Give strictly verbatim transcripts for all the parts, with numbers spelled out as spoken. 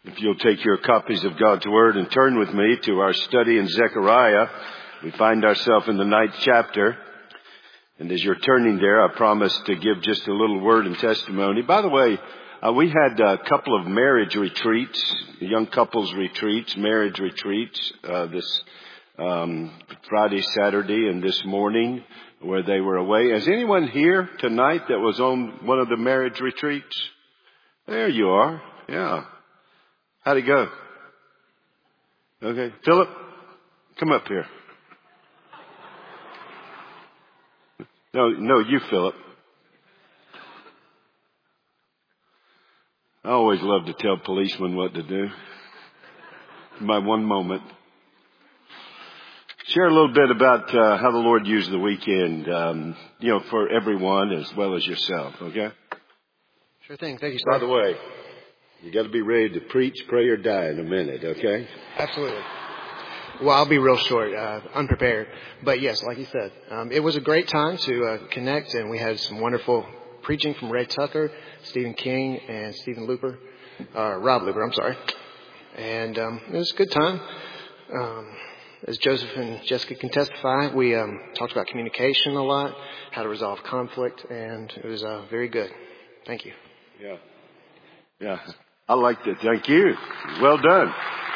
If you'll take your copies of God's Word and turn with me to our study in Zechariah, we find ourselves in the ninth chapter. And as you're turning there, I promise to give just a little word and testimony. By the way, uh, we had a couple of marriage retreats, young couples retreats, marriage retreats, uh, this um, Friday, Saturday, and this morning where they were away. Is anyone here tonight that was on one of the marriage retreats? There you are. Yeah. How'd it go? Okay. Philip, come up here. No, no, you, Philip. I always love to tell policemen what to do. My one moment. Share a little bit about uh, how the Lord used the weekend, um, you know, for everyone as well as yourself, okay? Sure thing. Thank you, sir. By the way, you got to be ready to preach, pray, or die in a minute, okay? Absolutely. Well, I'll be real short, uh, unprepared. But yes, like you said, um, it was a great time to uh, connect, and we had some wonderful preaching from Ray Tucker, Stephen King, and Stephen Looper, uh, Rob Looper, I'm sorry. And um, it was a good time. Um, as Joseph and Jessica can testify, we um, talked about communication a lot, how to resolve conflict, and it was uh, very good. Thank you. Yeah. Yeah. I liked it. Thank you. Well done.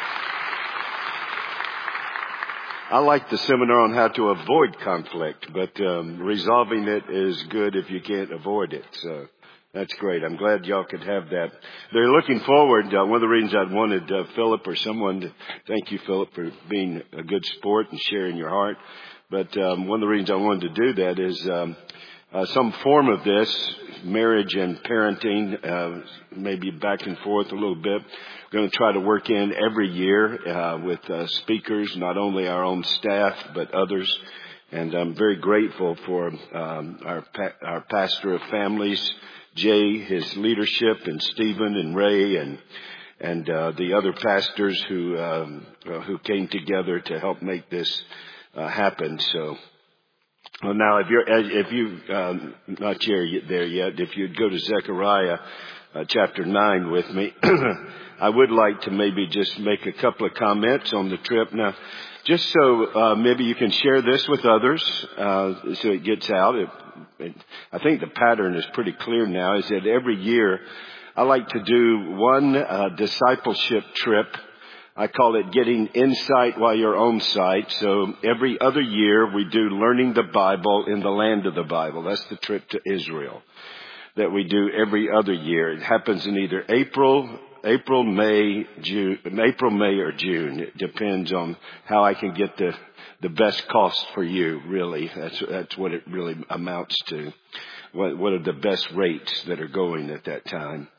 I like the seminar on how to avoid conflict, but um, resolving it is good if you can't avoid it. So that's great. I'm glad y'all could have that. They're looking forward. Uh, one of the reasons I wanted uh, Philip or someone to thank you, Philip, for being a good sport and sharing your heart. But um, one of the reasons I wanted to do that is um, uh, some form of this, marriage and parenting, uh, maybe back and forth a little bit. We're going to try to work in every year uh, with uh, speakers, not only our own staff, but others. And I'm very grateful for um, our pa- our pastor of families, Jay, his leadership, and Stephen and Ray, and and uh, the other pastors who um, uh, who came together to help make this uh, happen. So. Well, now, if you're, if you, um, not there yet, if you'd go to Zechariah, uh, chapter nine with me, I would like to maybe just make a couple of comments on the trip. Now, just so, uh, maybe you can share this with others, uh, so it gets out. It, it, I think the pattern is pretty clear now, is that every year I like to do one, uh, discipleship trip. I call it getting insight while you're on site. So every other year we do learning the Bible in the land of the Bible. That's the trip to Israel that we do every other year. It happens in either April, April, May, June, April, May, or June. It depends on how I can get the the best cost for you. Really, that's that's what it really amounts to. What what are the best rates that are going at that time?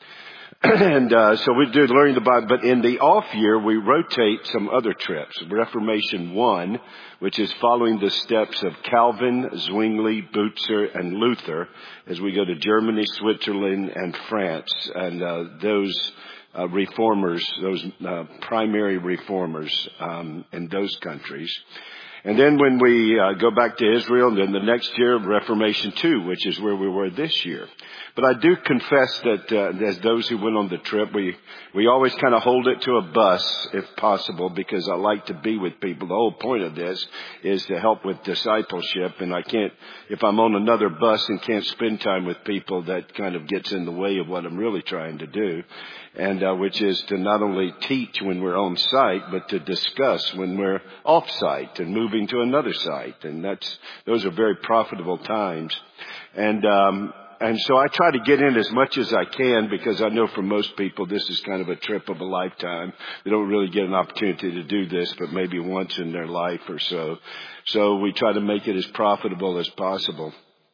And uh, so we do learning the Bible, but in the off year, we rotate some other trips. Reformation One, which is following the steps of Calvin, Zwingli, Butzer, and Luther, as we go to Germany, Switzerland, and France, and uh, those uh, reformers, those uh, primary reformers um, in those countries. And then when we uh, go back to Israel, and then the next year, Reformation Two, which is where we were this year. But I do confess that uh, as those who went on the trip, we we always kind of hold it to a bus, if possible, because I like to be with people. The whole point of this is to help with discipleship, and I can't, if I'm on another bus and can't spend time with people, that kind of gets in the way of what I'm really trying to do. And uh, which is to not only teach when we're on site, but to discuss when we're off site and moving to another site. And that's those are very profitable times. And um, and so I try to get in as much as I can, because I know for most people this is kind of a trip of a lifetime. They don't really get an opportunity to do this, but maybe once in their life or so. So we try to make it as profitable as possible.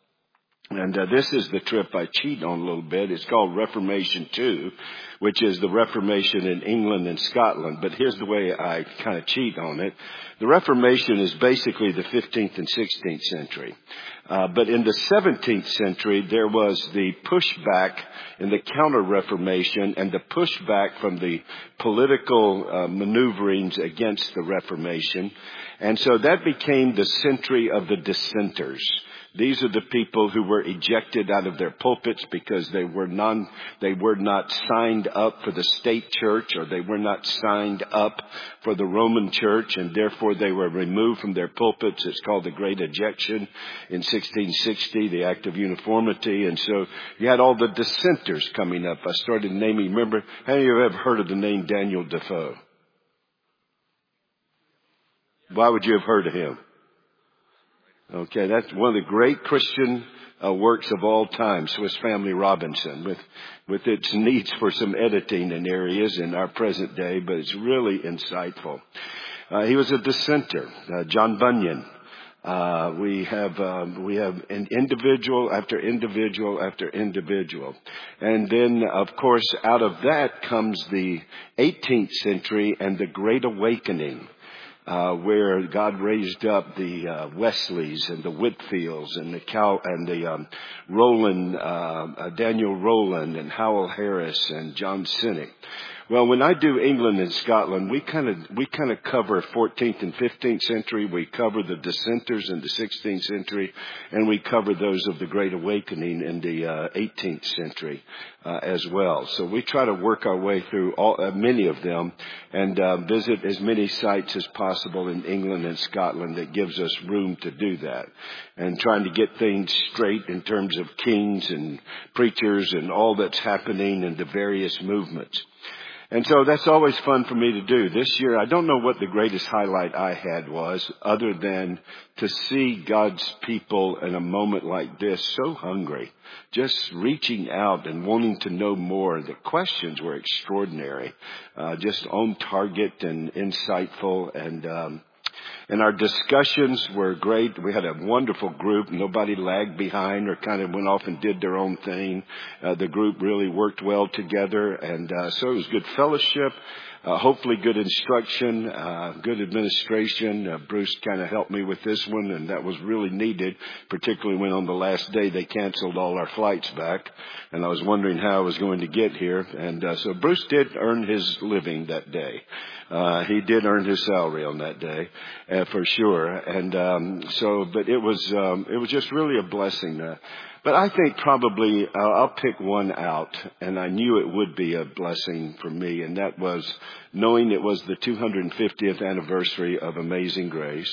And uh, this is the trip I cheat on a little bit. It's called Reformation Two, which is the Reformation in England and Scotland. But here's the way I kind of cheat on it. The Reformation is basically the fifteenth and sixteenth century. Uh, but in the seventeenth century, there was the pushback in the Counter-Reformation and the pushback from the political uh, maneuverings against the Reformation. And so that became the century of the dissenters. These are the people who were ejected out of their pulpits because they were non, they were not signed up for the state church, or they were not signed up for the Roman church, and therefore they were removed from their pulpits. It's called the Great Ejection in sixteen sixty, the Act of Uniformity. And so you had all the dissenters coming up. I started naming, remember, how many of you have ever heard of the name Daniel Defoe? Why would you have heard of him? Okay, that's one of the great Christian uh, works of all time, Swiss Family Robinson, with with its needs for some editing in areas in our present day, but it's really insightful. Uh, he was a dissenter. Uh, John Bunyan. Uh, we have um, we have an individual after individual after individual, and then of course out of that comes the eighteenth century and the Great Awakening. Uh, where God raised up the uh, Wesleys and the Whitfields and the Cal and the um, Rowland, uh, uh, Daniel Rowland and Howell Harris and John Sinek. Well, when I do England and Scotland, we kind of we kind of cover fourteenth and fifteenth century. We cover the dissenters in the sixteenth century, and we cover those of the Great Awakening in the uh, eighteenth century uh, as well. So we try to work our way through all, uh, many of them and uh, visit as many sites as possible in England and Scotland. That gives us room to do that, and trying to get things straight in terms of kings and preachers and all that's happening in the various movements. And so that's always fun for me to do. This year, I don't know what the greatest highlight I had was, other than to see God's people in a moment like this so hungry, just reaching out and wanting to know more. The questions were extraordinary, uh, just on target and insightful, and um And our discussions were great. We had a wonderful group. Nobody lagged behind or kind of went off and did their own thing. Uh, the group really worked well together. And uh, so it was good fellowship, uh, hopefully good instruction, uh, good administration. Uh, Bruce kind of helped me with this one, and that was really needed, particularly when on the last day they canceled all our flights back. And I was wondering how I was going to get here. And uh, so Bruce did earn his living that day. Uh, he did earn his salary on that day, uh, for sure. And, um, so, but it was, um, it was just really a blessing. Uh, but I think probably, uh, I'll pick one out, and I knew it would be a blessing for me. And that was knowing it was the two hundred fiftieth anniversary of Amazing Grace.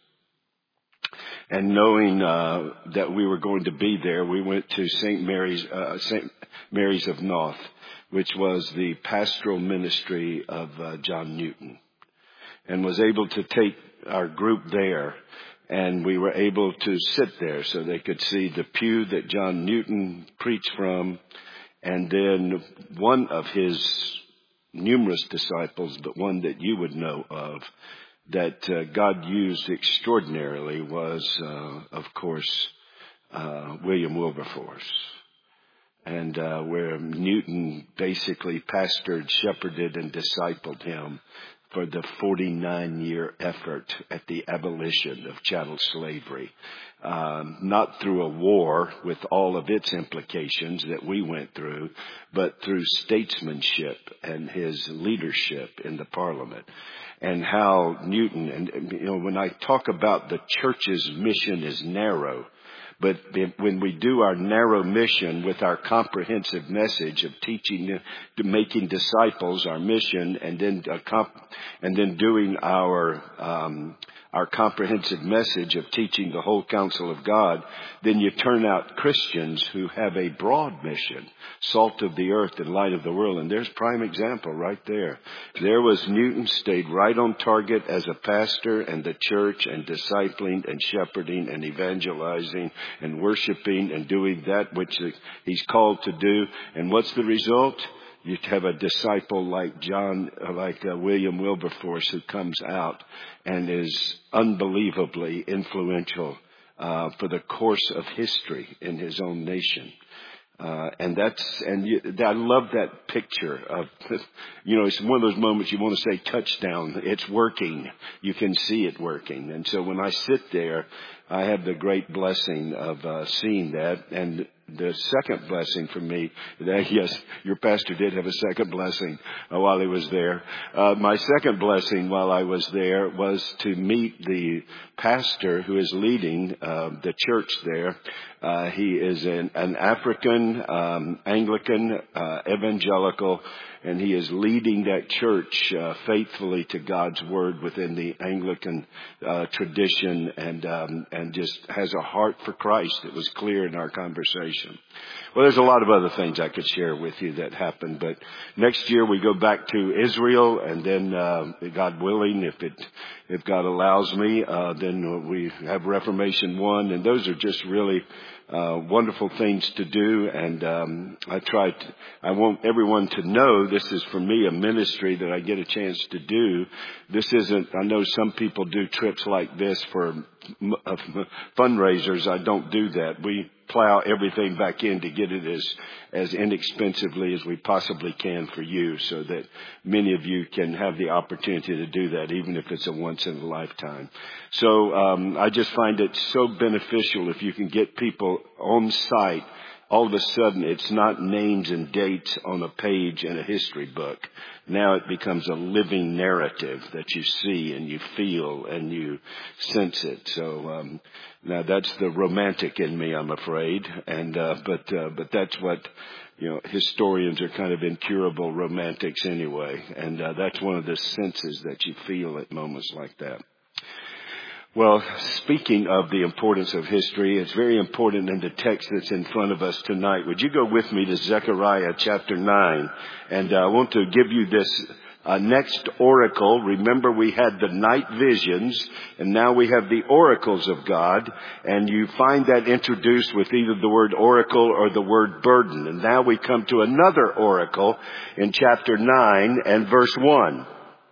And knowing, uh, that we were going to be there, we went to Saint Mary's, uh, Saint Mary's of North, which was the pastoral ministry of uh, John Newton, and was able to take our group there, and we were able to sit there so they could see the pew that John Newton preached from, and then one of his numerous disciples, but one that you would know of, that uh, God used extraordinarily was, uh, of course, uh, William Wilberforce. And uh, where Newton basically pastored, shepherded, and discipled him for the forty-nine year effort at the abolition of chattel slavery. Um, not through a war with all of its implications that we went through, but through statesmanship and his leadership in the Parliament. And how Newton, and you know, when I talk about the church's mission is narrow, but when we do our narrow mission with our comprehensive message of teaching, to making disciples, our mission, and then uh, and then doing our um, our comprehensive message of teaching the whole counsel of God, then you turn out Christians who have a broad mission, salt of the earth and light of the world. And there's prime example right there. There was Newton, stayed right on target as a pastor and the church, and discipling and shepherding and evangelizing and worshiping and doing that which he's called to do. And what's the result? You have a disciple like John, like uh, William Wilberforce, who comes out and is unbelievably influential uh, for the course of history in his own nation. Uh, and that's, and you, I love that picture of, you know, it's one of those moments you want to say touchdown. It's working. You can see it working. And so when I sit there, I have the great blessing of uh, seeing that. And the second blessing for me, that, yes, your pastor did have a second blessing uh, while he was there. Uh, my second blessing while I was there was to meet the pastor who is leading uh, the church there. Uh, he is an, an African um, Anglican uh, evangelical, and he is leading that church uh, faithfully to God's word within the Anglican uh, tradition, and um, and just has a heart for Christ. It was clear in our conversation. Well, there's a lot of other things I could share with you that happened, but next year we go back to Israel, and then uh, God willing, if it if God allows me, uh, then we have Reformation One, and those are just really Uh, wonderful things to do, and um, I try to, I want everyone to know this is for me a ministry that I get a chance to do. This isn't, I know some people do trips like this for uh, fundraisers. I don't do that. We plow everything back in to get it as, as inexpensively as we possibly can for you, so that many of you can have the opportunity to do that, even if it's a once in a lifetime. So um, I just find it so beneficial if you can get people on site. All of a sudden, it's not names and dates on a page in a history book. Now it becomes a living narrative that you see and you feel and you sense it. So um, now that's the romantic in me, I'm afraid. And uh, but uh, but that's what, you know, historians are kind of incurable romantics anyway. And uh, that's one of the senses that you feel at moments like that. Well, speaking of the importance of history, it's very important in the text that's in front of us tonight. Would you go with me to Zechariah chapter nine? And uh, I want to give you this uh, next oracle. Remember, we had the night visions, and now we have the oracles of God. And you find that introduced with either the word oracle or the word burden. And now we come to another oracle in chapter nine and verse one.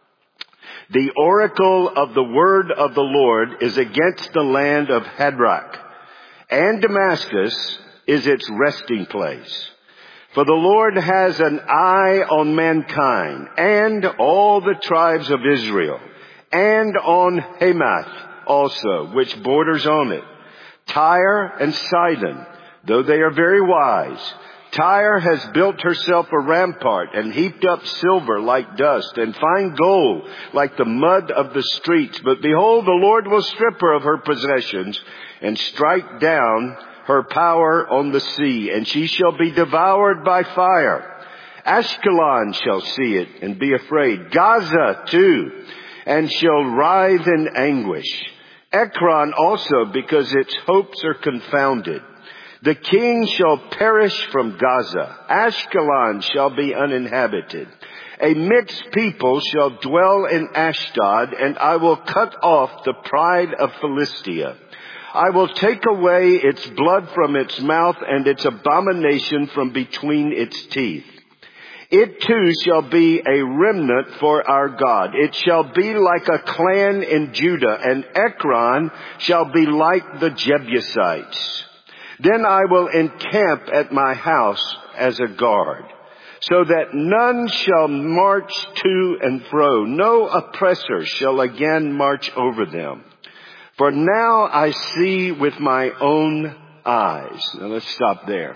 The oracle of the word of the Lord is against the land of Hadrach, and Damascus is its resting place. For the Lord has an eye on mankind and all the tribes of Israel, and on Hamath also, which borders on it. Tyre and Sidon, though they are very wise, Tyre has built herself a rampart and heaped up silver like dust and fine gold like the mud of the streets. But behold, the Lord will strip her of her possessions and strike down her power on the sea, and she shall be devoured by fire. Ashkelon shall see it and be afraid. Gaza too, and shall writhe in anguish. Ekron also, because its hopes are confounded. The king shall perish from Gaza. Ashkelon shall be uninhabited. A mixed people shall dwell in Ashdod, and I will cut off the pride of Philistia. I will take away its blood from its mouth and its abomination from between its teeth. It too shall be a remnant for our God. It shall be like a clan in Judah, and Ekron shall be like the Jebusites. Then I will encamp at my house as a guard, so that none shall march to and fro. No oppressor shall again march over them. For now I see with my own eyes. Now let's stop there.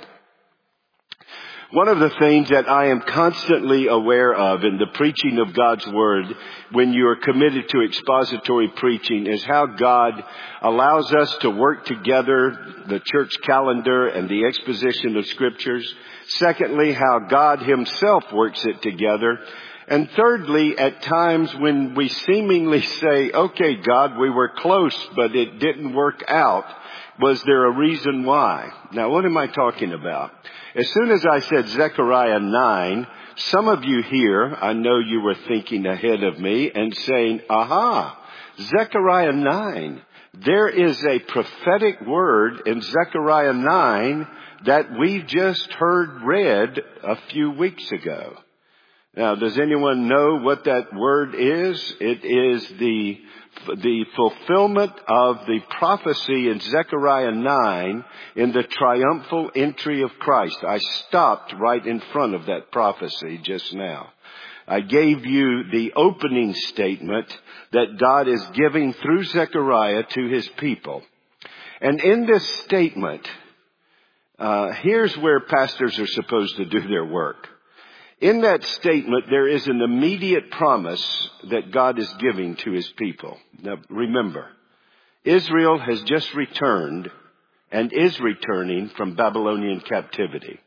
One of the things that I am constantly aware of in the preaching of God's Word, when you are committed to expository preaching, is how God allows us to work together the church calendar and the exposition of Scriptures. Secondly, how God Himself works it together. And thirdly, at times when we seemingly say, okay, God, we were close, but it didn't work out. Was there a reason why? Now, what am I talking about? As soon as I said Zechariah nine, some of you here, I know you were thinking ahead of me and saying, aha, Zechariah nine. There is a prophetic word in Zechariah nine that we just heard read a few weeks ago. Now, does anyone know what that word is? It is the the fulfillment of the prophecy in Zechariah nine in the triumphal entry of Christ. I stopped right in front of that prophecy just now. I gave you the opening statement that God is giving through Zechariah to His people. And in this statement, Uh, here's where pastors are supposed to do their work. In that statement, there is an immediate promise that God is giving to his people. Now, remember, Israel has just returned and is returning from Babylonian captivity.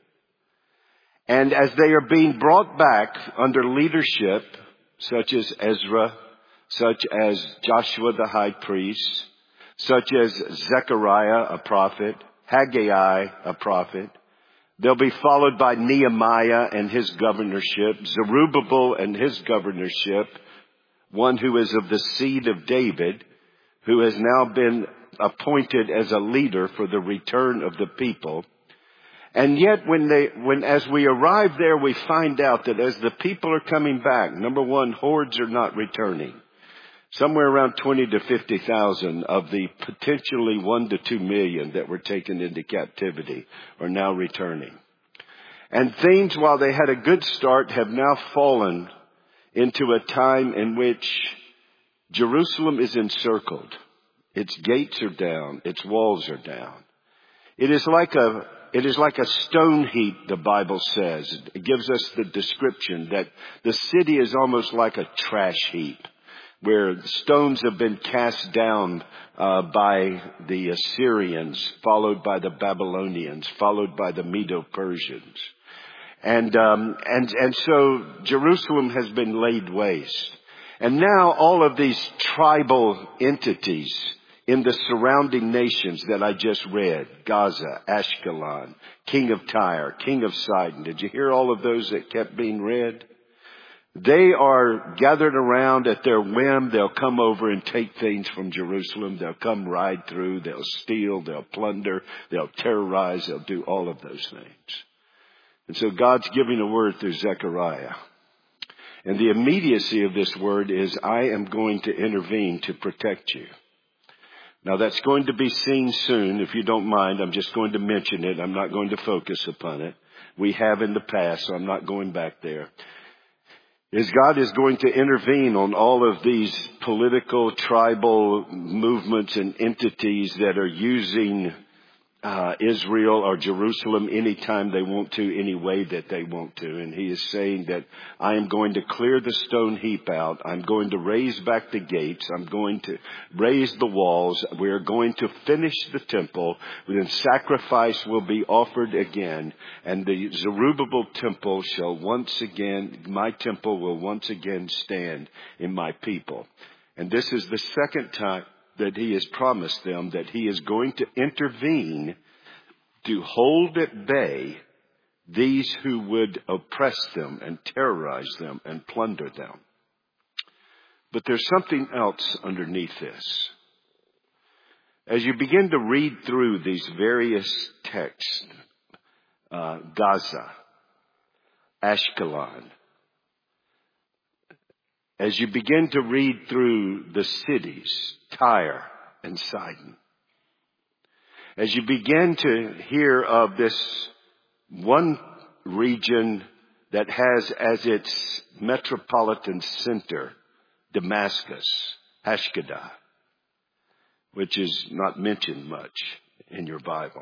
And as they are being brought back under leadership, such as Ezra, such as Joshua the high priest, such as Zechariah, a prophet, Haggai, a prophet, they'll be followed by Nehemiah and his governorship, Zerubbabel and his governorship, one who is of the seed of David, who has now been appointed as a leader for the return of the people. And yet when they, when as we arrive there, we find out that as the people are coming back, number one, hordes are not returning. Somewhere around twenty to fifty thousand of the potentially one to two million that were taken into captivity are now returning. And things, while they had a good start, have now fallen into a time in which Jerusalem is encircled. Its gates are down. Its walls are down. It is like a, it is like a stone heap, the Bible says. It gives us the description that the city is almost like a trash heap, where stones have been cast down uh, by the Assyrians, followed by the Babylonians, followed by the Medo-Persians. And, um, and, and so Jerusalem has been laid waste. And now all of these tribal entities in the surrounding nations that I just read, Gaza, Ashkelon, king of Tyre, king of Sidon. Did you hear all of those that kept being read? They are gathered around at their whim. They'll come over and take things from Jerusalem. They'll come ride through. They'll steal. They'll plunder. They'll terrorize. They'll do all of those things. And so God's giving a word through Zechariah. And the immediacy of this word is, I am going to intervene to protect you. Now that's going to be seen soon. If you don't mind, I'm just going to mention it. I'm not going to focus upon it. We have in the past, so I'm not going back there. Is God is going to intervene on all of these political, tribal movements and entities that are using uh, Israel or Jerusalem anytime they want to, any way that they want to. And he is saying that I am going to clear the stone heap out. I'm going to raise back the gates. I'm going to raise the walls. We are going to finish the temple. Then sacrifice will be offered again. And the Zerubbabel temple shall once again, my temple will once again stand in my people. And this is the second time that he has promised them that he is going to intervene to hold at bay these who would oppress them and terrorize them and plunder them. But there's something else underneath this. As you begin to read through these various texts, uh, Gaza, Ashkelon, as you begin to read through the cities, Tyre and Sidon, as you begin to hear of this one region that has as its metropolitan center Damascus, Hashkadah, which is not mentioned much in your Bible,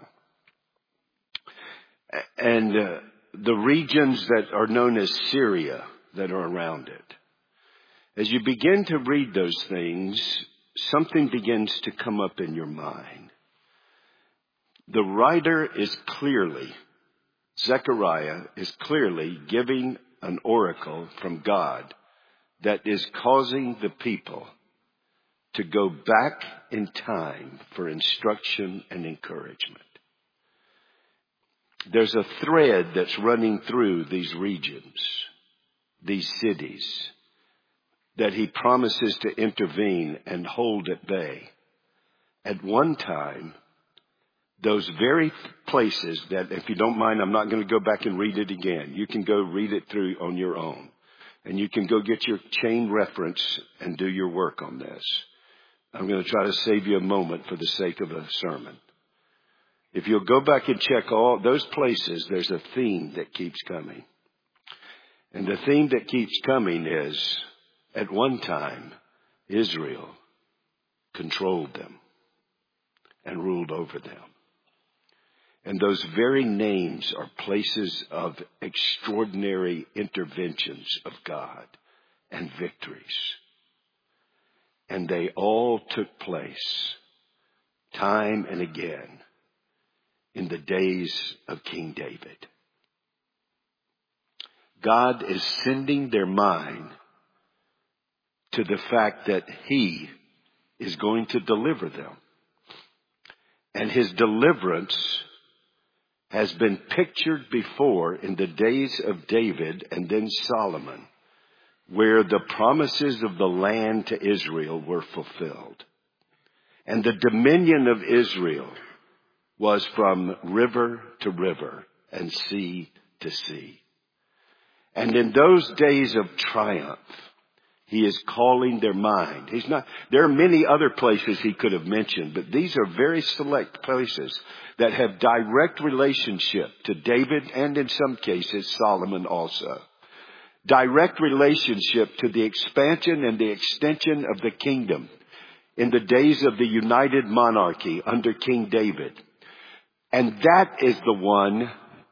and uh, the regions that are known as Syria that are around it. As you begin to read those things, something begins to come up in your mind. The writer is clearly, Zechariah is clearly giving an oracle from God that is causing the people to go back in time for instruction and encouragement. There's a thread that's running through these regions, these cities, that he promises to intervene and hold at bay. At one time, those very places that, if you don't mind, I'm not going to go back and read it again. You can go read it through on your own. And you can go get your chain reference and do your work on this. I'm going to try to save you a moment for the sake of a sermon. If you'll go back and check all those places, there's a theme that keeps coming. And the theme that keeps coming is, at one time, Israel controlled them and ruled over them. And those very names are places of extraordinary interventions of God and victories. And they all took place time and again in the days of King David. God is sending their mind to the fact that he is going to deliver them. And his deliverance has been pictured before in the days of David and then Solomon, where the promises of the land to Israel were fulfilled. And the dominion of Israel was from river to river and sea to sea. And in those days of triumph, he is calling their mind. He's not, there are many other places he could have mentioned, but these are very select places that have direct relationship to David and in some cases Solomon also. Direct relationship to the expansion and the extension of the kingdom in the days of the united monarchy under King David. And that is the one,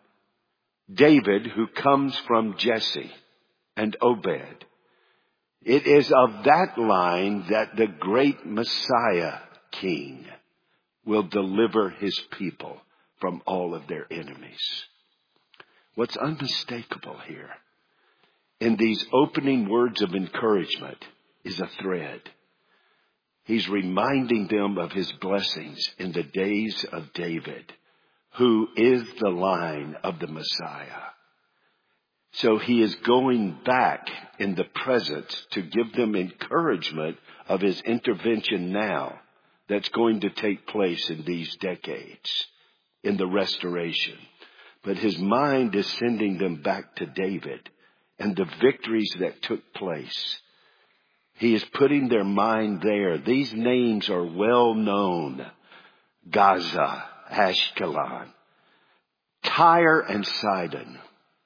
David, who comes from Jesse and Obed. It is of that line that the great Messiah King will deliver his people from all of their enemies. What's unmistakable here in these opening words of encouragement is a thread. He's reminding them of his blessings in the days of David, who is the line of the Messiah. So he is going back in the present to give them encouragement of his intervention now that's going to take place in these decades in the restoration. But his mind is sending them back to David and the victories that took place. He is putting their mind there. These names are well known. Gaza, Ashkelon, Tyre and Sidon.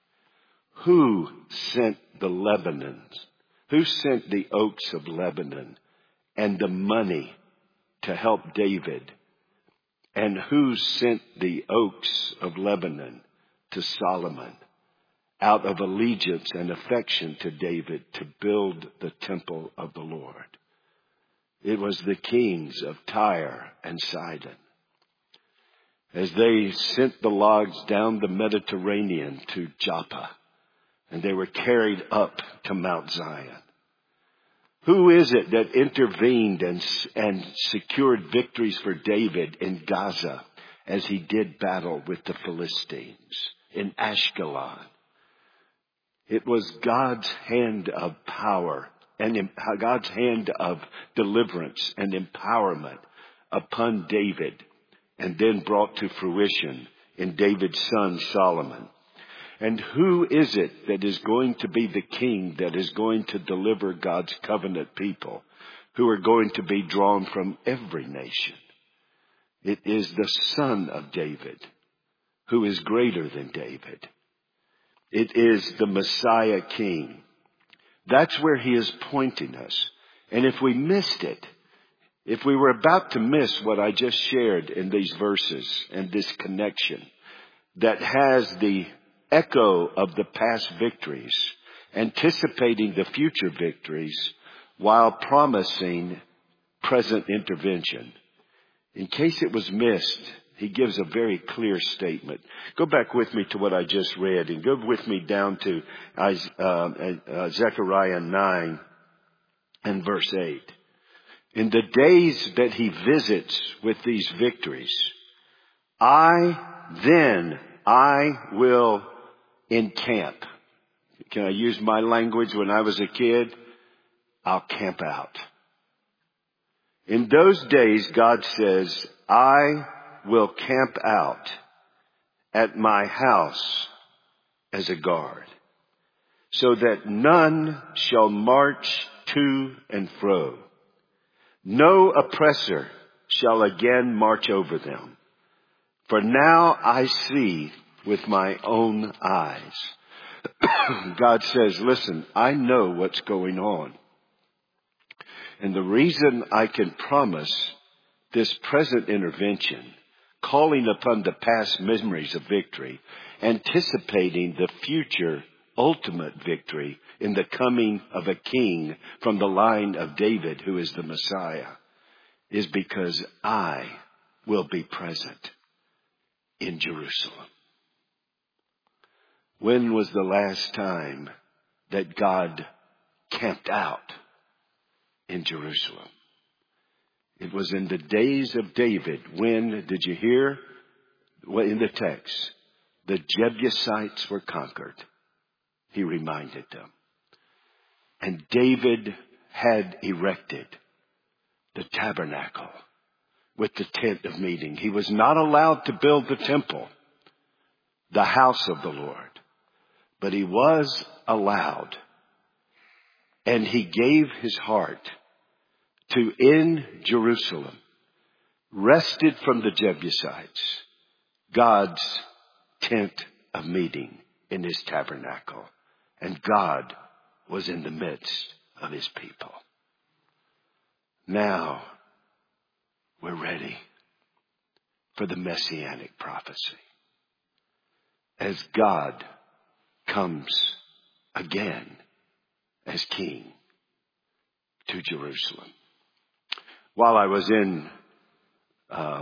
Who sent the Lebanons? Who sent the oaks of Lebanon and the money to help David? And who sent the oaks of Lebanon to Solomon out of allegiance and affection to David to build the temple of the Lord? It was the kings of Tyre and Sidon. As they sent the logs down the Mediterranean to Joppa, and they were carried up to Mount Zion. Who is it that intervened and, and secured victories for David in Gaza as he did battle with the Philistines in Ashkelon? It was God's hand of power and God's hand of deliverance and empowerment upon David, and then brought to fruition in David's son Solomon. And who is it that is going to be the king that is going to deliver God's covenant people who are going to be drawn from every nation? It is the son of David who is greater than David. It is the Messiah King. That's where he is pointing us. And if we missed it, if we were about to miss what I just shared in these verses and this connection that has the echo of the past victories, anticipating the future victories while promising present intervention. In case it was missed, he gives a very clear statement. Go back with me to what I just read and go with me down to uh, uh, Zechariah nine and verse eight. In the days that he visits with these victories, I then, I will encamp. Can I use my language when I was a kid? I'll camp out. In those days, God says, I will camp out at my house as a guard, so that none shall march to and fro. No oppressor shall again march over them. For now I see with my own eyes. God says, listen, I know what's going on. And the reason I can promise this present intervention calling upon the past memories of victory, anticipating the future ultimate victory in the coming of a king from the line of David, who is the Messiah, is because I will be present in Jerusalem. When was the last time that God camped out in Jerusalem? It was in the days of David. When, did you hear? Well, in the text, the Jebusites were conquered. He reminded them. And David had erected the tabernacle with the tent of meeting. He was not allowed to build the temple, the house of the Lord, but he was allowed. And he gave his heart to, in Jerusalem, wrested from the Jebusites, God's tent of meeting in his tabernacle. And God was in the midst of his people. Now we're ready for the messianic prophecy, as God comes again as king to Jerusalem. While I was in uh,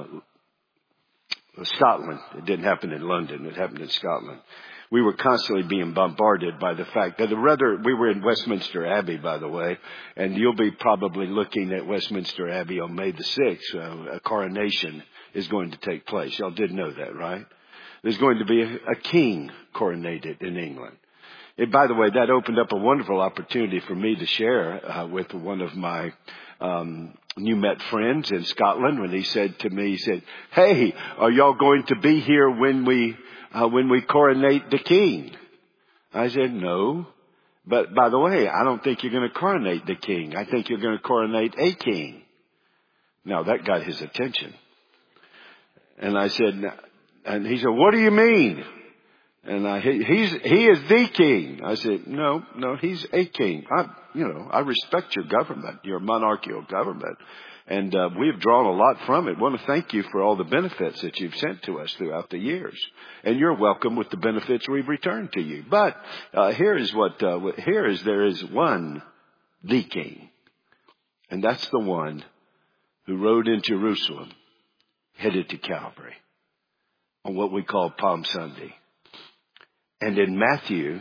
Scotland, it didn't happen in London, it happened in Scotland. We were constantly being bombarded by the fact that, rather, we were in Westminster Abbey, by the way, and you'll be probably looking at Westminster Abbey on May the sixth. Uh, a coronation is going to take place. Y'all did know that, right? There's going to be a, a king coronated in England. And by the way, that opened up a wonderful opportunity for me to share uh, with one of my um, new met friends in Scotland when he said to me, he said, "Hey, are y'all going to be here when we uh, when we coronate the king?" I said, "No. But by the way, I don't think you're going to coronate the king. I think you're going to coronate a king." Now that got his attention. And I said, and he said, "What do you mean?" And I, he, he's, he is the king. I said, no, no, he's a king. I, you know, I respect your government, your monarchical government. And, uh, we have drawn a lot from it. I want to thank you for all the benefits that you've sent to us throughout the years. And you're welcome with the benefits we've returned to you. But, uh, here is what, uh, here is, there is one, the king. And that's the one who rode in Jerusalem, headed to Calvary on what we call Palm Sunday. And in Matthew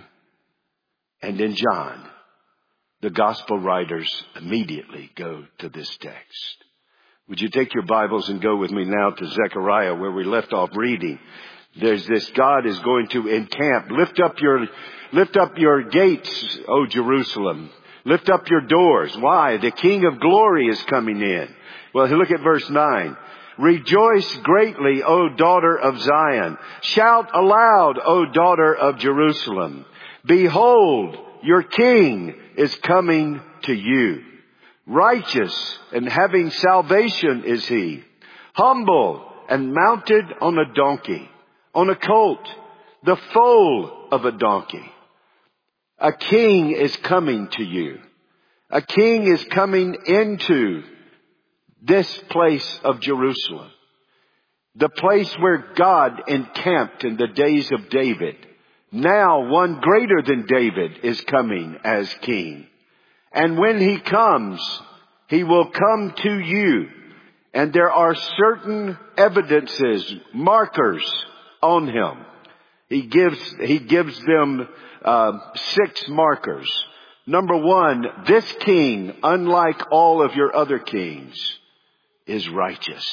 and in John, the gospel writers immediately go to this text. Would you take your Bibles and go with me now to Zechariah, where we left off reading? There's this, God is going to encamp. Lift up your, lift up your gates, O Jerusalem. Lift up your doors. Why? The King of glory is coming in. Well, look at verse nine. Rejoice greatly, O daughter of Zion. Shout aloud, O daughter of Jerusalem. Behold, your king is coming to you. Righteous and having salvation is he. Humble and mounted on a donkey, on a colt, the foal of a donkey. A king is coming to you. A king is coming into this place of Jerusalem, the place where God encamped in the days of David. Now one greater than David is coming as king. And when he comes, he will come to you. And there are certain evidences, markers on him. He gives, he gives them uh, six markers. Number one, this king, unlike all of your other kings, is righteous.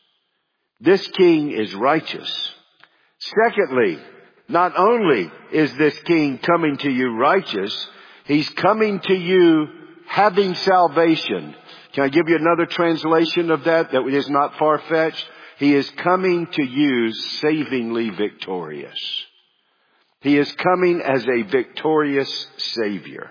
This king is righteous. Secondly, not only is this king coming to you righteous, he's coming to you having salvation. Can I give you another translation of that that is not far-fetched? He is coming to you savingly victorious. He is coming as a victorious Savior.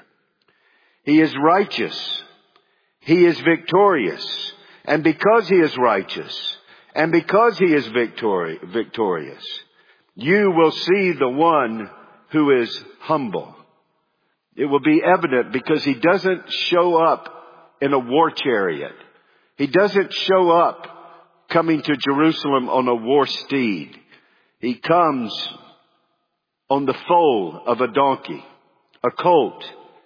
He is righteous. He is victorious. And because he is righteous, and because he is victori- victorious, you will see the one who is humble. It will be evident because he doesn't show up in a war chariot. He doesn't show up coming to Jerusalem on a war steed. He comes on the foal of a donkey, a colt.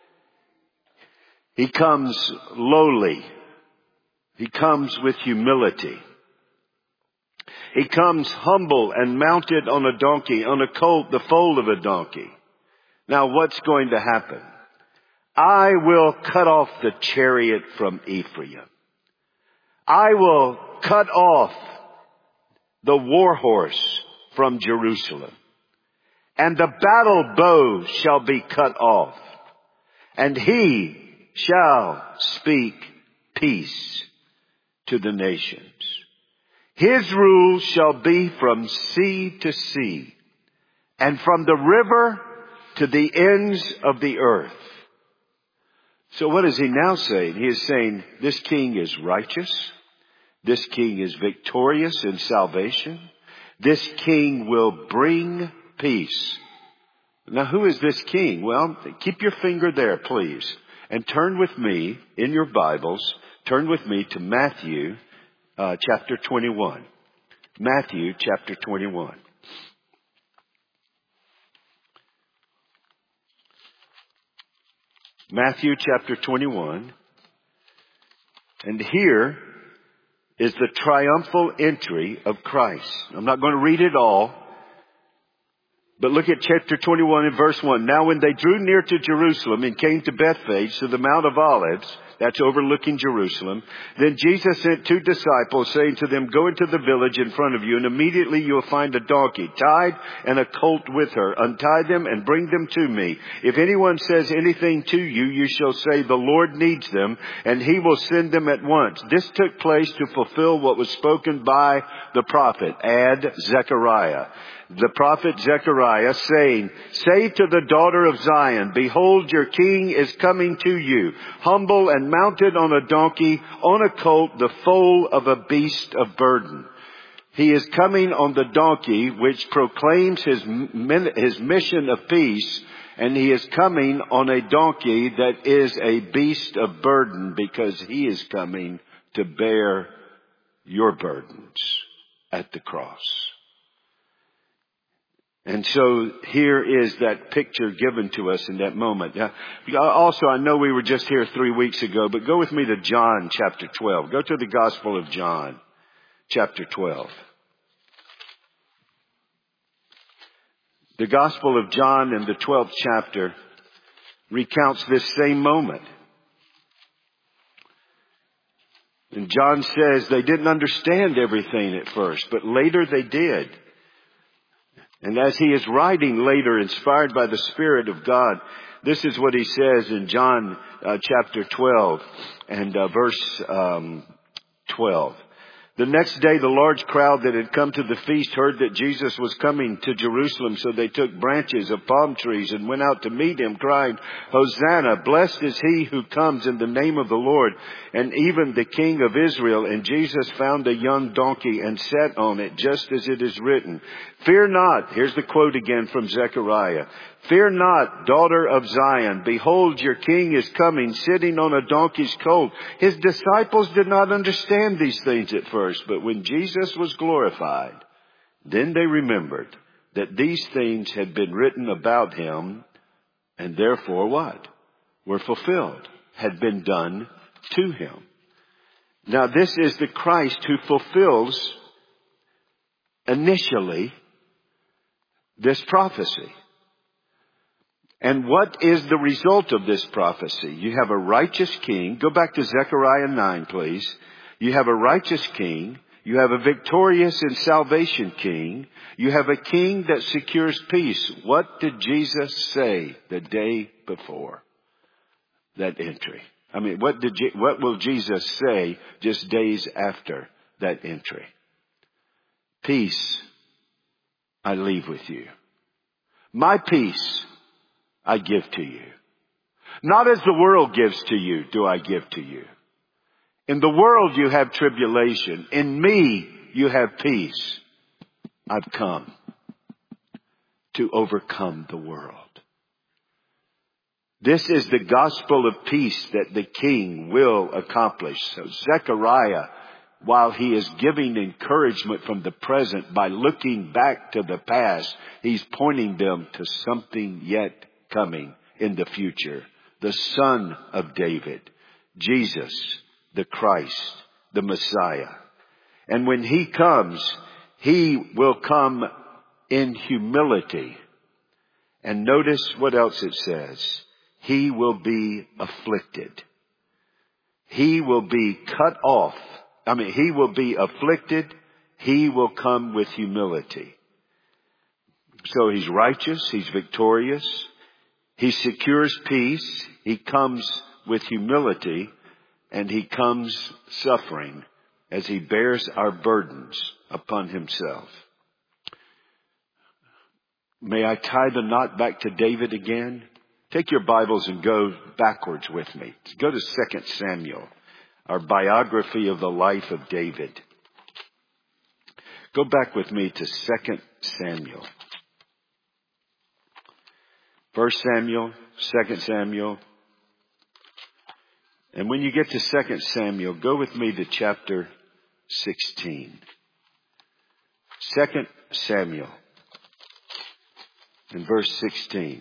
He comes lowly. He comes with humility. He comes humble and mounted on a donkey, on a colt, the foal of a donkey. Now what's going to happen? I will cut off the chariot from Ephraim. I will cut off the war horse from Jerusalem. And the battle bow shall be cut off. And he shall speak peace to the nations. His rule shall be from sea to sea, and from the river to the ends of the earth. So what is he now saying? He is saying this king is righteous. This king is victorious in salvation. This king will bring peace. Now who is this king? Well, keep your finger there, please. And turn with me in your Bibles, turn with me to Matthew uh, chapter twenty-one. Matthew chapter twenty-one. Matthew chapter twenty-one. And here is the triumphal entry of Christ. I'm not going to read it all. But look at chapter twenty-one and verse one. Now when they drew near to Jerusalem and came to Bethphage, to the Mount of Olives, that's overlooking Jerusalem, then Jesus sent two disciples, saying to them, go into the village in front of you, and immediately you will find a donkey tied and a colt with her. Untie them and bring them to me. If anyone says anything to you, you shall say, the Lord needs them, and he will send them at once. This took place to fulfill what was spoken by the prophet, add Zechariah. The prophet Zechariah, saying, say to the daughter of Zion, behold, your king is coming to you, humble and mounted on a donkey, on a colt, the foal of a beast of burden. He is coming on the donkey, which proclaims his, his mission of peace, and he is coming on a donkey that is a beast of burden, because he is coming to bear your burdens at the cross. And so here is that picture given to us in that moment. Now, also, I know we were just here three weeks ago, but go with me to John chapter twelve. Go to the Gospel of John chapter twelve. The Gospel of John in the twelfth chapter recounts this same moment. And John says they didn't understand everything at first, but later they did. And as he is writing later, inspired by the Spirit of God, this is what he says in John uh, chapter twelve and uh, verse um, twelve. The next day, the large crowd that had come to the feast heard that Jesus was coming to Jerusalem. So they took branches of palm trees and went out to meet him, crying, Hosanna, blessed is he who comes in the name of the Lord, and even the King of Israel. And Jesus found a young donkey and sat on it, just as it is written. Fear not. Here's the quote again from Zechariah. Fear not, daughter of Zion. Behold, your king is coming, sitting on a donkey's colt. His disciples did not understand these things at first, but when Jesus was glorified, then they remembered that these things had been written about him, and therefore what? Were fulfilled, had been done to him. Now this is the Christ who fulfills initially this prophecy. And what is the result of this prophecy? You have a righteous king. Go back to Zechariah nine, please. You have a righteous king. You have a victorious and salvation king. You have a king that secures peace. What did Jesus say the day before that entry? I mean, what did Je- what will Jesus say just days after that entry? Peace I leave with you. My peace I give to you. Not as the world gives to you, do I give to you. In the world you have tribulation. In me you have peace. I've come to overcome the world. This is the gospel of peace that the king will accomplish. So Zechariah while he is giving encouragement from the present by looking back to the past, he's pointing them to something yet coming in the future. The Son of David, Jesus, the Christ, the Messiah. And when he comes, he will come in humility. And notice what else it says. He will be afflicted. He will be cut off. I mean, he will be afflicted. He will come with humility. So he's righteous. He's victorious. He secures peace. He comes with humility. And he comes suffering as he bears our burdens upon himself. May I tie the knot back to David again? Take your Bibles and go backwards with me. Go to Second Samuel, our biography of the life of David. Go back with me to Second Samuel. First Samuel, Second Samuel. And when you get to Second Samuel, go with me to chapter sixteen. Second Samuel, in verse sixteen.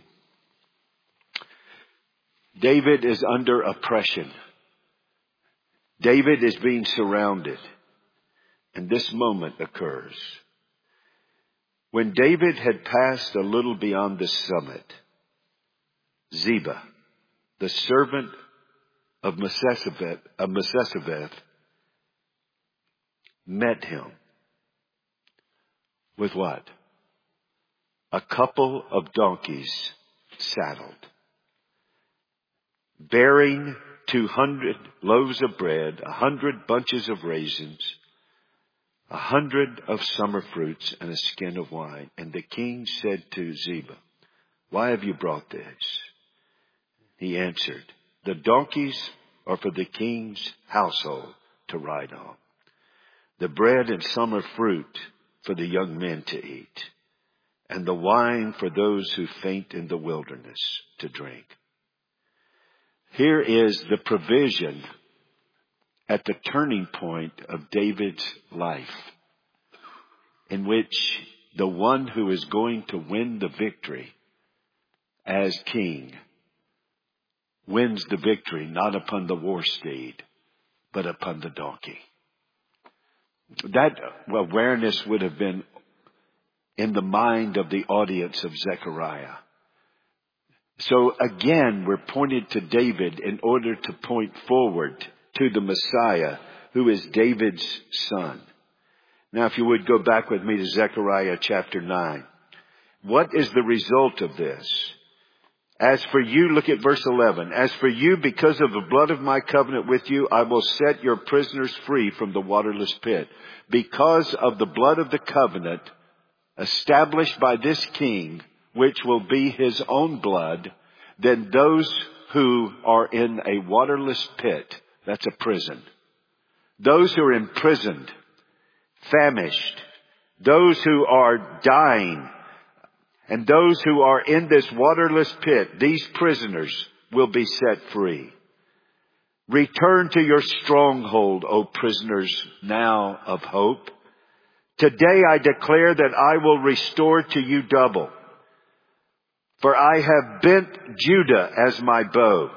David is under oppression. David is being surrounded. And this moment occurs. When David had passed a little beyond the summit, Ziba, the servant of Mephibosheth, of Mephibosheth, met him with what? A couple of donkeys saddled, bearing two hundred loaves of bread, a hundred bunches of raisins, a hundred of summer fruits, and a skin of wine. And the king said to Ziba, "Why have you brought this?" He answered, "The donkeys are for the king's household to ride on. The bread and summer fruit for the young men to eat, and the wine for those who faint in the wilderness to drink." Here is the provision at the turning point of David's life, in which the one who is going to win the victory as king wins the victory not upon the war steed, but upon the donkey. That awareness would have been in the mind of the audience of Zechariah. So again, we're pointed to David in order to point forward to the Messiah, who is David's son. Now, if you would go back with me to Zechariah chapter nine. What is the result of this? As for you, look at verse eleven. As for you, because of the blood of my covenant with you, I will set your prisoners free from the waterless pit. Because of the blood of the covenant established by this king, which will be his own blood, then those who are in a waterless pit, that's a prison. Those who are imprisoned, famished, those who are dying, and those who are in this waterless pit, these prisoners will be set free. Return to your stronghold, O prisoners now of hope. Today I declare that I will restore to you double. For I have bent Judah as my bow.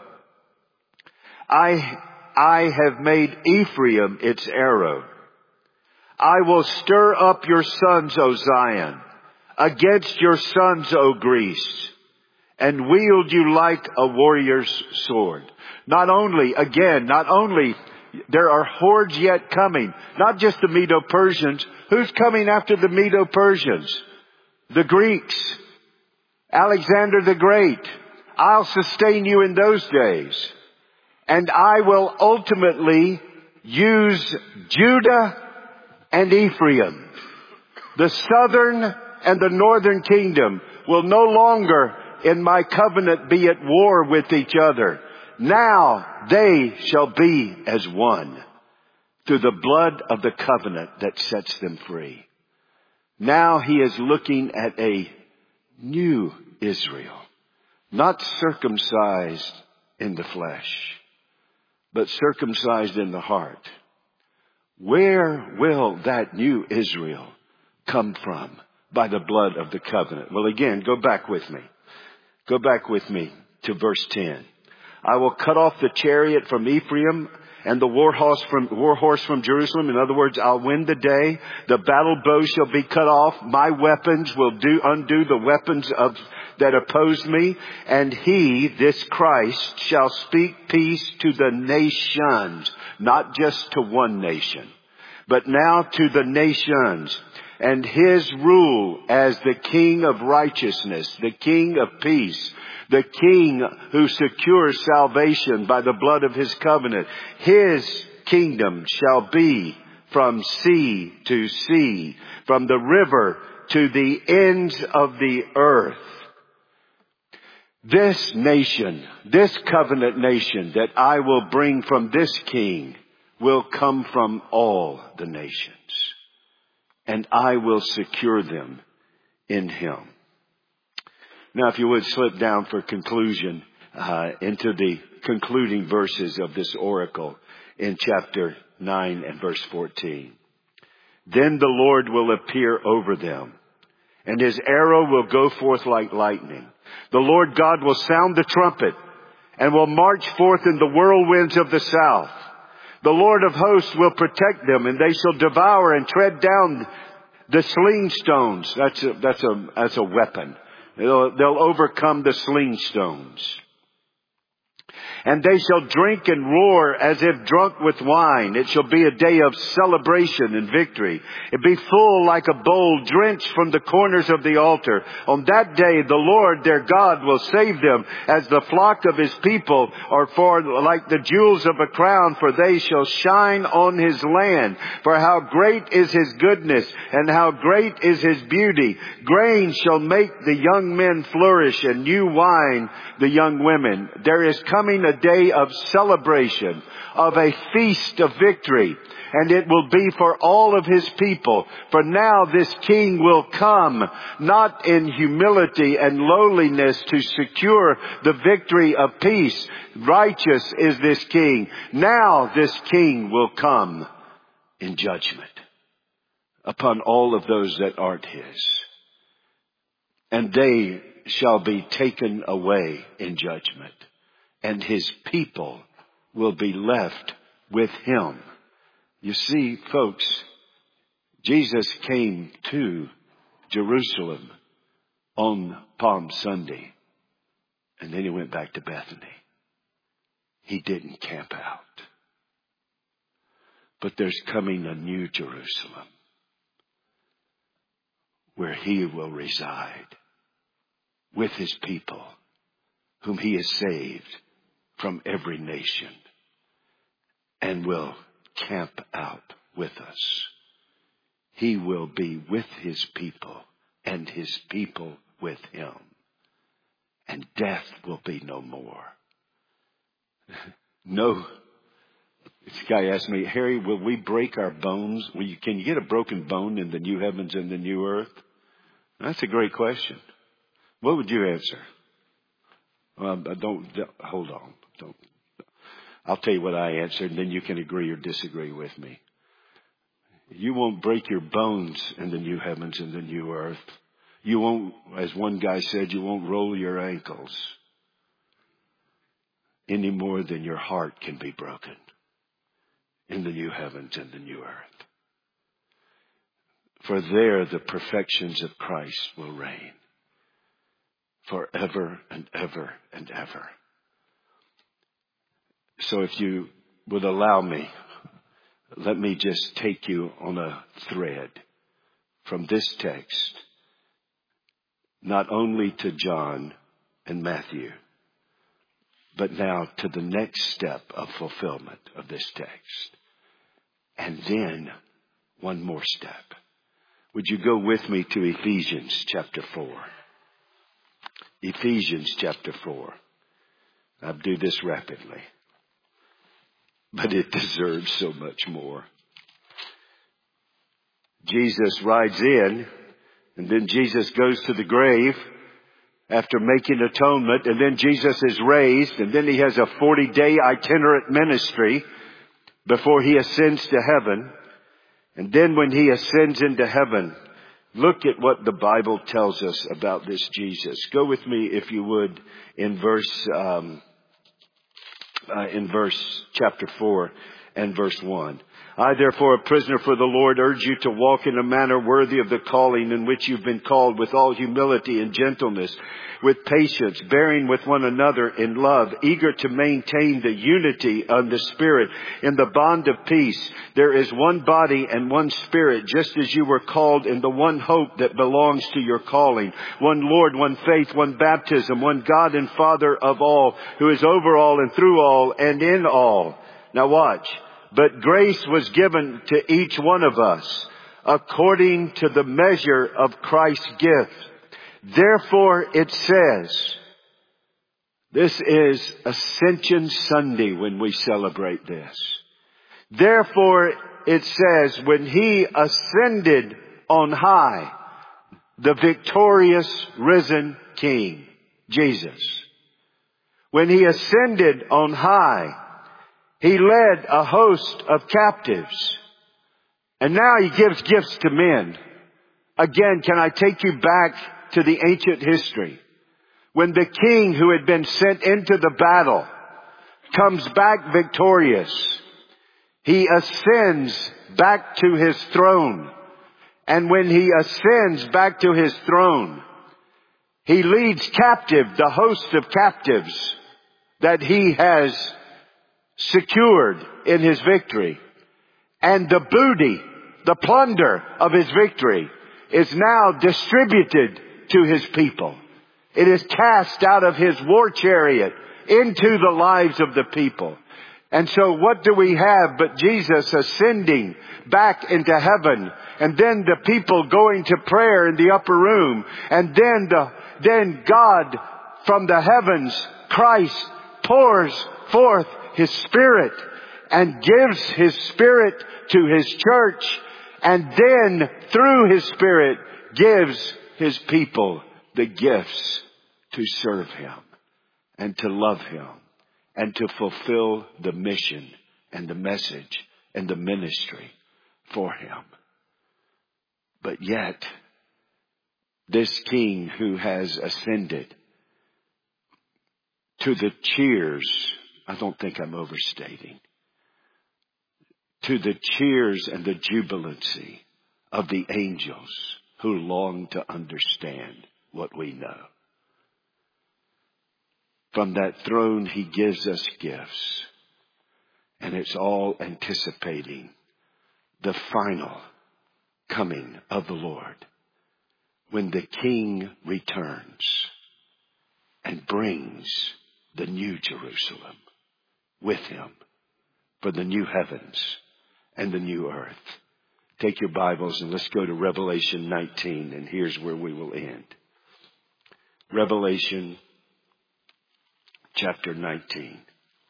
I, I have made Ephraim its arrow. I will stir up your sons, O Zion, against your sons, O Greece, and wield you like a warrior's sword. Not only, again, not only there are hordes yet coming, not just the Medo-Persians. Who's coming after the Medo-Persians? The Greeks. Alexander the Great. I'll sustain you in those days. And I will ultimately use Judah and Ephraim. The southern and the northern kingdom will no longer in my covenant be at war with each other. Now they shall be as one through the blood of the covenant that sets them free. Now he is looking at a new Israel, not circumcised in the flesh, but circumcised in the heart, Where will that new Israel come from? By the blood of the covenant. Well, again, go back with me. Go back with me to verse ten. I will cut off the chariot from Ephraim and the war horse from, war horse from Jerusalem. In other words, I'll win the day. The battle bow shall be cut off. My weapons will do, undo the weapons of, that oppose me. And he, this Christ, shall speak peace to the nations, not just to one nation, but now to the nations. And his rule as the King of righteousness, the King of peace, the King who secures salvation by the blood of his covenant. His kingdom shall be from sea to sea, from the river to the ends of the earth. This nation, this covenant nation that I will bring from this King will come from all the nations. And I will secure them in him. Now, if you would slip down for conclusion uh, into the concluding verses of this oracle in chapter nine and verse fourteen. Then the Lord will appear over them, and his arrow will go forth like lightning. The Lord God will sound the trumpet and will march forth in the whirlwinds of the south. The Lord of hosts will protect them, and they shall devour and tread down the sling stones. That's a, that's a, that's a weapon. They'll, they'll overcome the sling stones. And they shall drink and roar as if drunk with wine. It shall be a day of celebration and victory. It be full like a bowl, drenched from the corners of the altar. On that day, the Lord their God will save them as the flock of his people, or for like the jewels of a crown, for they shall shine on his land. For how great is his goodness, and how great is his beauty. Grain shall make the young men flourish, and new wine the young women. There is coming a day of celebration, of a feast of victory, and it will be for all of his people. For now this King will come, not in humility and lowliness, to secure the victory of peace. Righteous is this King. Now this King will come in judgment upon all of those that aren't his. And they shall be taken away in judgment. And his people will be left with him. You see, folks, Jesus came to Jerusalem on Palm Sunday, and then he went back to Bethany. He didn't camp out. But there's coming a new Jerusalem where he will reside with his people, whom he has saved from every nation, and will camp out with us. He will be with his people, and his people with him. And death will be no more. No. This guy asked me, Harry, will we break our bones? Will you, can you get a broken bone in the new heavens and the new earth? That's a great question. What would you answer? Well, don't, don't hold on. Don't. I'll tell you what I answered, and then you can agree or disagree with me. You won't break your bones in the new heavens and the new earth. You won't, as one guy said, you won't roll your ankles any more than your heart can be broken in the new heavens and the new earth. For there the perfections of Christ will reign forever and ever and ever. So if you would allow me, let me just take you on a thread from this text, not only to John and Matthew, but now to the next step of fulfillment of this text. And then one more step. Would you go with me to Ephesians chapter four? Ephesians chapter four. I'll do this rapidly, but it deserves so much more. Jesus rides in, and then Jesus goes to the grave after making atonement, and then Jesus is raised, and then he has a forty-day itinerant ministry before he ascends to heaven. And then when he ascends into heaven, look at what the Bible tells us about this Jesus. Go with me, if you would, in verse, um, uh, in verse chapter four and verse one. I, therefore, a prisoner for the Lord, urge you to walk in a manner worthy of the calling in which you've been called, with all humility and gentleness, with patience, bearing with one another in love, eager to maintain the unity of the Spirit in the bond of peace. There is one body and one Spirit, just as you were called in the one hope that belongs to your calling. One Lord, one faith, one baptism, one God and Father of all, who is over all and through all and in all. Now watch. But grace was given to each one of us according to the measure of Christ's gift. Therefore it says, this is Ascension Sunday when we celebrate this. Therefore it says, when he ascended on high, the victorious risen King, Jesus, when he ascended on high, he led a host of captives. And now he gives gifts to men. Again, can I take you back to the ancient history? When the king who had been sent into the battle comes back victorious, he ascends back to his throne. And when he ascends back to his throne, he leads captive the host of captives that he has secured in his victory. And the booty, the plunder of his victory, is now distributed to his people. It is cast out of his war chariot into the lives of the people. And so what do we have but Jesus ascending back into heaven, and then the people going to prayer in the upper room, and then the then God from the heavens, Christ, pours forth his Spirit and gives his Spirit to his church, and then through his Spirit gives his people the gifts to serve him and to love him and to fulfill the mission and the message and the ministry for him. But yet, this King who has ascended, to the cheers, I don't think I'm overstating, to the cheers and the jubilancy of the angels who long to understand what we know. From that throne he gives us gifts, and it's all anticipating the final coming of the Lord, when the King returns and brings the new Jerusalem with him for the new heavens and the new earth. Take your Bibles and let's go to Revelation nineteen, and here's where we will end. Revelation chapter nineteen.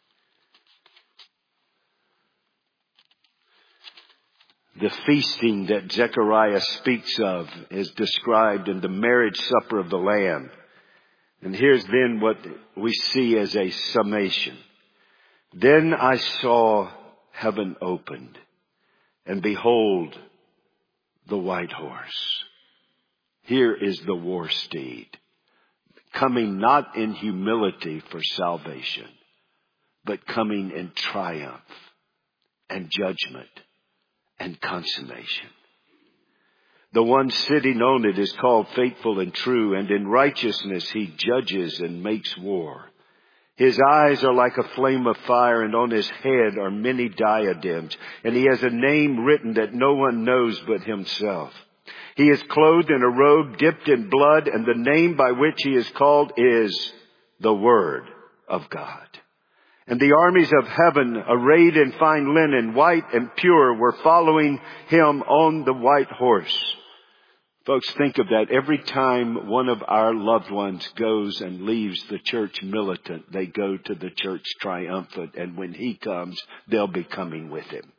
The feasting that Zechariah speaks of is described in the marriage supper of the Lamb. And here's then what we see as a summation. Then I saw heaven opened, and behold, the white horse. Here is the war steed, coming not in humility for salvation, but coming in triumph and judgment and consummation. The one sitting on it is called Faithful and True, and in righteousness he judges and makes war. His eyes are like a flame of fire, and on his head are many diadems, and he has a name written that no one knows but himself. He is clothed in a robe dipped in blood, and the name by which he is called is the Word of God. And the armies of heaven, arrayed in fine linen, white and pure, were following him on the white horse. Folks, think of that. Every time one of our loved ones goes and leaves the church militant, they go to the church triumphant. And when he comes, they'll be coming with him.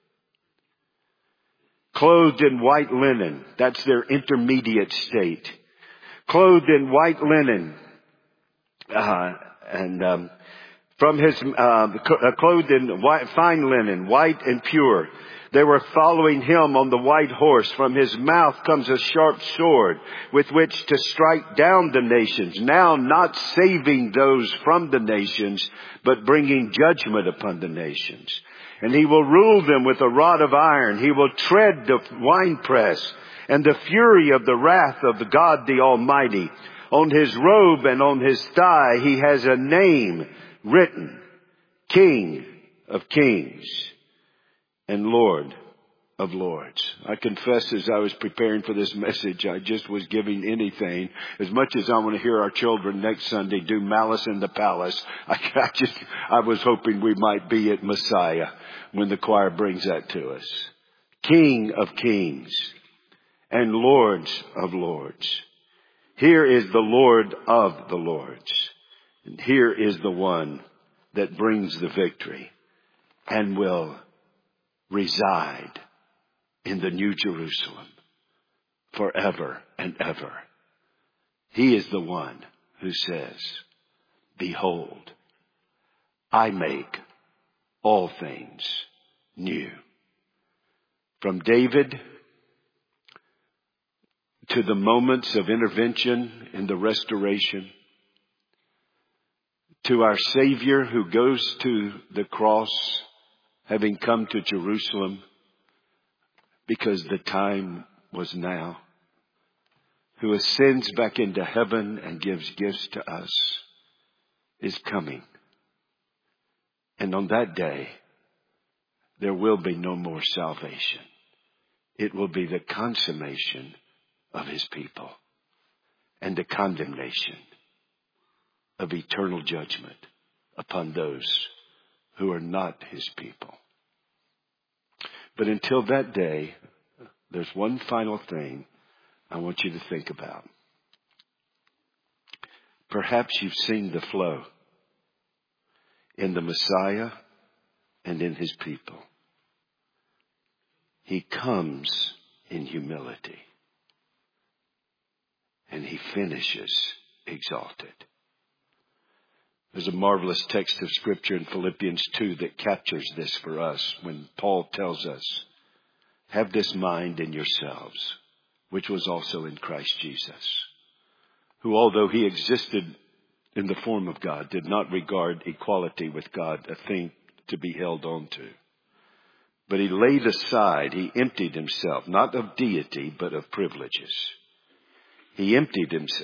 Clothed in white linen. That's their intermediate state. Clothed in white linen. Uh, and, um, From his, uh, clothed in white, fine linen, white and pure. They were following him on the white horse. From his mouth comes a sharp sword with which to strike down the nations. Now not saving those from the nations, but bringing judgment upon the nations. And he will rule them with a rod of iron. He will tread the winepress and the fury of the wrath of the God the Almighty. On his robe and on his thigh he has a name written, King of Kings and Lord of Lords. I confess, as I was preparing for this message, I just was giving anything. As much as I want to hear our children next Sunday do Malice in the Palace, I, I just, I was hoping we might be at Messiah when the choir brings that to us. King of Kings and Lords of Lords. Here is the Lord of the Lords. And here is the one that brings the victory and will reside in the New Jerusalem forever and ever. He is the one who says, behold, I make all things new. From David to the moments of intervention in the restoration, to our Savior who goes to the cross, having come to Jerusalem because the time was now, who ascends back into heaven and gives gifts to us, is coming. And on that day, there will be no more salvation. It will be the consummation of his people and the condemnation of eternal judgment upon those who are not his people. But until that day, there's one final thing I want you to think about. Perhaps you've seen the flow in the Messiah and in his people. He comes in humility and he finishes exalted. There's a marvelous text of Scripture in Philippians two that captures this for us when Paul tells us, have this mind in yourselves, which was also in Christ Jesus, who although he existed in the form of God, did not regard equality with God a thing to be held on to. But he laid aside, he emptied himself, not of deity, but of privileges. He emptied himself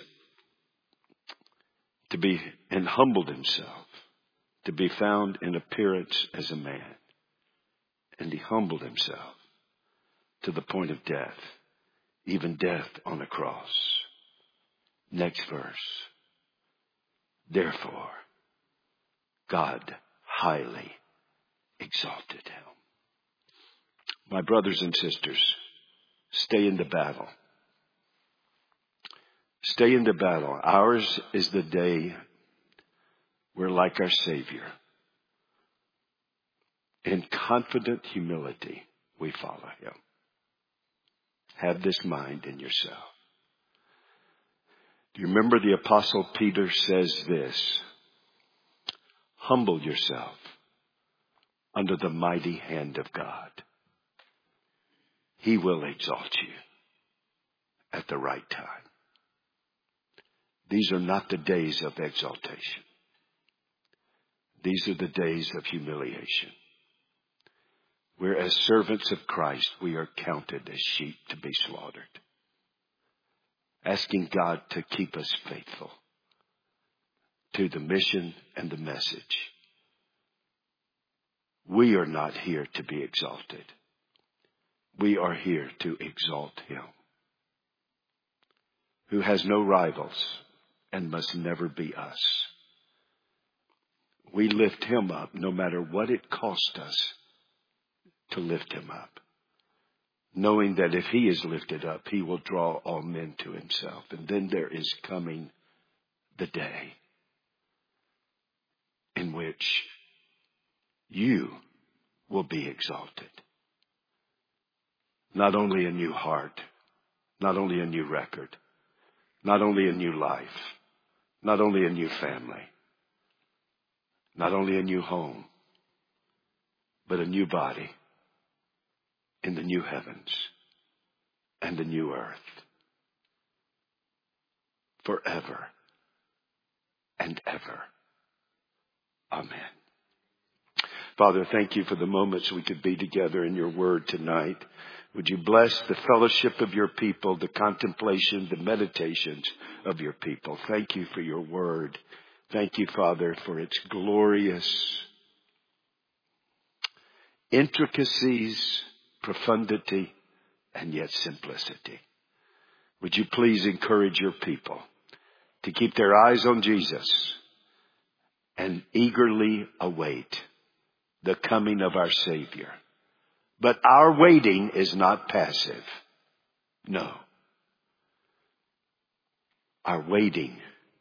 to be, and humbled himself to be found in appearance as a man. And he humbled himself to the point of death, even death on a cross. Next verse. Therefore, God highly exalted him. My brothers and sisters, stay in the battle. Stay in the battle. Ours is the day where, like our Savior, in confident humility, we follow him. Have this mind in yourself. Do you remember the Apostle Peter says this? Humble yourself under the mighty hand of God. He will exalt you at the right time. These are not the days of exaltation. These are the days of humiliation, where as servants of Christ, we are counted as sheep to be slaughtered, asking God to keep us faithful to the mission and the message. We are not here to be exalted. We are here to exalt him, who has no rivals and must never be us. We lift him up no matter what it costs us to lift him up, knowing that if he is lifted up, he will draw all men to himself. And then there is coming the day in which you will be exalted. Not only a new heart, not only a new record, not only a new life, not only a new family, not only a new home, but a new body in the new heavens and the new earth forever and ever. Amen. Father, thank you for the moments we could be together in your word tonight. Would you bless the fellowship of your people, the contemplation, the meditations of your people. Thank you for your word. Thank you, Father, for its glorious intricacies, profundity, and yet simplicity. Would you please encourage your people to keep their eyes on Jesus and eagerly await the coming of our Savior. But our waiting is not passive. No. Our waiting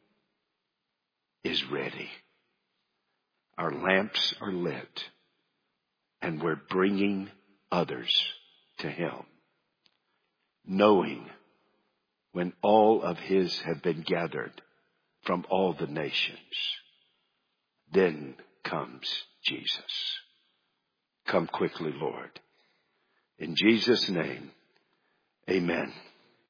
is ready. Our lamps are lit, and we're bringing others to Him, knowing when all of His have been gathered from all the nations, then comes Jesus. Come quickly, Lord. In Jesus' name, amen.